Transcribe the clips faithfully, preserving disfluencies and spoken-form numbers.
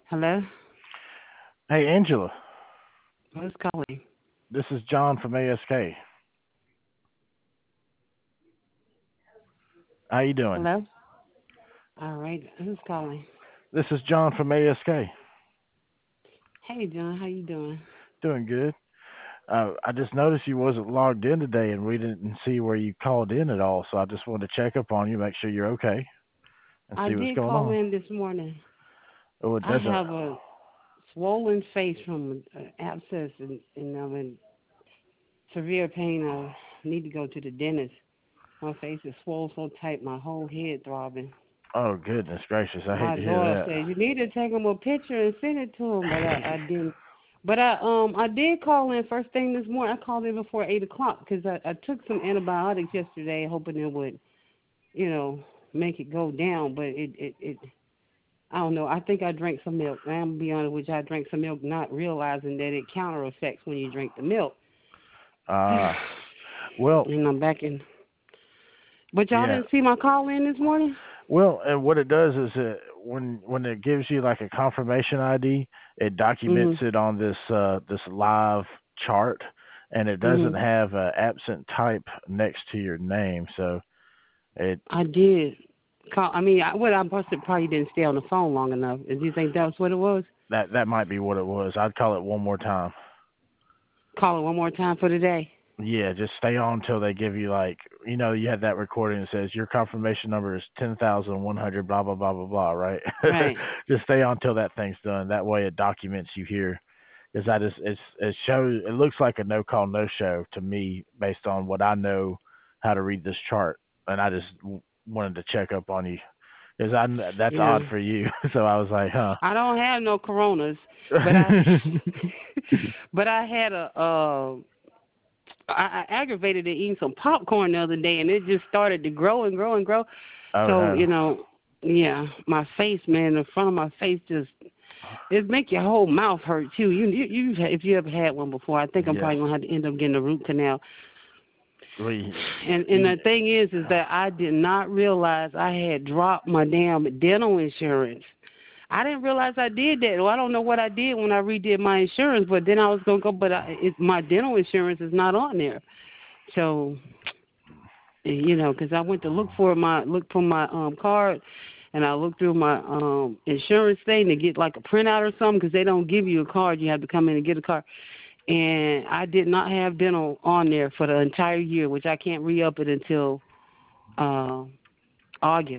Hello? Hey, Angela. Who's calling? This is John from A S K. How you doing? Hello? All right. Who's calling? This is John from A S K. Hey, John. How you doing? Doing good. Uh, I just noticed you wasn't logged in today, and we didn't see where you called in at all. So I just wanted to check up on you, make sure you're okay, and I see what's did going call on. in this morning. Oh, it I doesn't. have a swollen face from an abscess, and, and I'm in severe pain. I need to go to the dentist. My face is swollen so tight, my whole head throbbing. Oh, goodness gracious! I hate My to hear daughter that. said you need to take him a picture and send it to him, but I, I didn't. But I um I did call in first thing this morning. I called in before eight o'clock because I, I took some antibiotics yesterday, hoping it would, you know, make it go down. But it it, it I don't know. I think I drank some milk. I'm gonna be honest with you. I drank some milk, not realizing that it counter effects when you drink the milk. Uh, well, And I'm back in. But y'all yeah. didn't see my call in this morning? Well, and what it does is it when when it gives you like a confirmation I D, it documents Mhm. it on this uh, this live chart, and it doesn't Mhm. have a absent type next to your name. So it I did. Call. I mean, I, what I must have probably didn't stay on the phone long enough. Do you think that's what it was? that that might be what it was. I'd call it one more time. Call it one more time for today. Yeah, just stay on until they give you like you know you had that recording that says your confirmation number is ten thousand one hundred blah blah blah blah blah, right? Right. Just stay on until that thing's done. That way it documents you here. Because I just it's it shows it looks like a no call no show to me based on what I know how to read this chart, and I just w- wanted to check up on you because I kn- that's Yeah. odd for you. So I was like, huh. I don't have no coronas, but I but I had a uh I, I aggravated to eating some popcorn the other day, and it just started to grow and grow and grow. Oh So no. you know, yeah, my face, man, the front of my face just it make your whole mouth hurt too. You you, you if you ever had one before, I think I'm Yes. probably gonna have to end up getting a root canal. We. And and the thing is, is that I did not realize I had dropped my damn dental insurance. I didn't realize I did that. Well, I don't know what I did when I redid my insurance, but then I was gonna go, but I, it, my dental insurance is not on there. So, you know, because I went to look for my look for my um card, and I looked through my um insurance thing to get like a printout or something, because they don't give you a card. You have to come in and get a card. And I did not have dental on there for the entire year, which I can't re-up it until uh, August.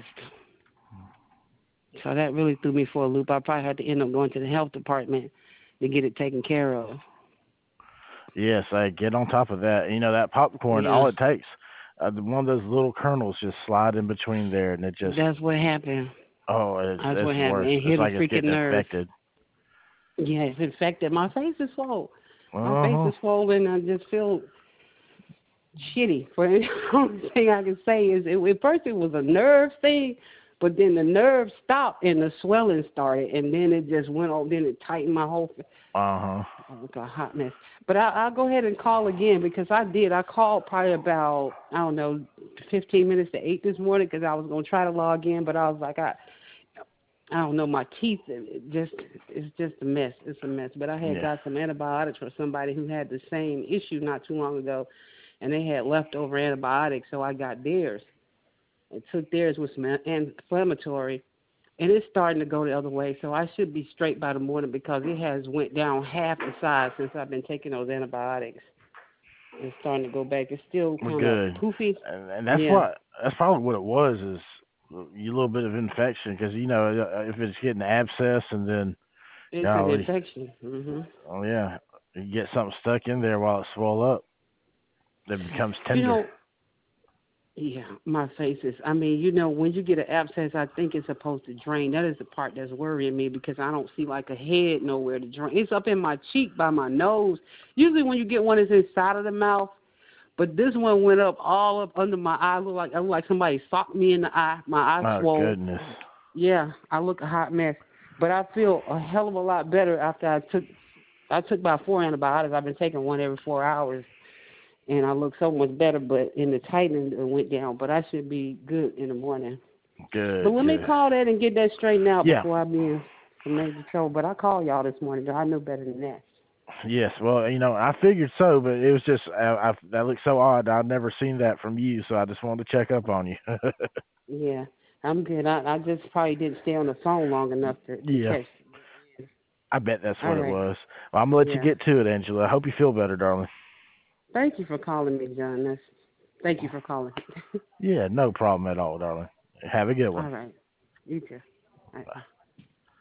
So that really threw me for a loop. I probably had to end up going to the health department to get it taken care of. Yes, I get on top of that. You know that popcorn, Yeah, all it takes, uh, one of those little kernels just slide in between there, and it just that's what happened. oh, it's That's it's what happened. worse. It It's hit a like it's freaking getting nerve. infected. Yeah, it's infected. My face is swollen. My Uh face huh. is swollen. I just feel shitty. For the only thing I can say is, it, at first it was a nerve thing, but then the nerve stopped and the swelling started, and then it just went on. Then it tightened my whole. Uh huh. Oh, it's a hot mess. But I, I'll go ahead and call again, because I did. I called probably about, I don't know, fifteen minutes to eight this morning, because I was going to try to log in, but I was like, I I don't know, my teeth, it just, it's just a mess. It's a mess. But I had Yeah. got some antibiotics for somebody who had the same issue not too long ago, and they had leftover antibiotics, so I got theirs and took theirs with some anti-inflammatory. And it's starting to go the other way, so I should be straight by the morning, because it has went down half the size since I've been taking those antibiotics. It's starting to go back. It's still Well, kind of good. poofy. And, and that's Yeah, what that's probably what it was is a little bit of infection because you know uh, if it's getting abscess and then it's an golly, infection. hmm oh yeah, you get something stuck in there while it's swell up, it becomes You tender. know, yeah, my face is, I mean, you know, when you get an abscess, I think it's supposed to drain. That is the part that's worrying me, because I don't see like a head nowhere to drain. It's up in my cheek by my nose. Usually when you get one, it's inside of the mouth. But this one went up all up under my eye. Look like I look like somebody socked me in the eye. My eye Oh swole. goodness. Yeah, I look a hot mess. But I feel a hell of a lot better after I took I took about four antibiotics. I've been taking one every four hours, and I look so much better. But in the tightening, it went down. But I should be good in the morning. But Good, let me good. call that and get that straightened out Yeah, before I be in. some major trouble. But I called y'all this morning, though. I knew better than that. Yes, well, you know, I figured so, but it was just I, I, that looked so odd. I've never seen that from you, so I just wanted to check up on you. Yeah, I'm good. I, I just probably didn't stay on the phone long enough to, to Yeah, catch. I bet that's All what it right. was. Well, I'm gonna let Yeah. you get to it, Angela. I hope you feel better, darling. Thank you for calling me, John. That's, thank you for calling. Yeah, no problem at all, darling. Have a good one. All right. You too. All right. Bye.